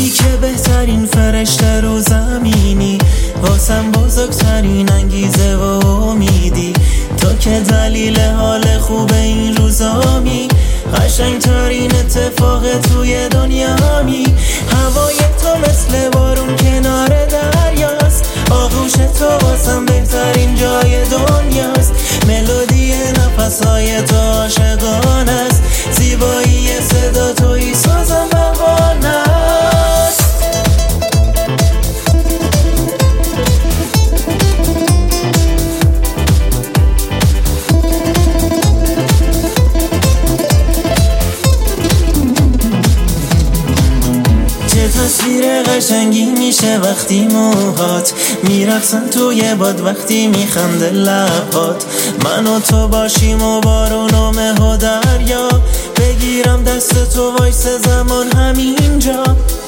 تویی که بهترین فرشته رو زمینی، واسم بزرگترین انگیزه و امیدی. تو که دلیل حال خوب این روزامی، قشنگترین اتفاق توی دنیامی. هوای تو مثل بارون کنار دریاست، آغوش تو واسم بهترین جای دنیاست. ملودی نفسهای تو عاشقانه است، زیبایی صدا توی سازم بهانه است. چه تصویر قشنگی میشه وقتی موهات میرقصن توی باد، وقتی میخنده لبات. من و تو باشیم و بارون و مه و دریا، بگیرم دست تو وایس زمان همینجا.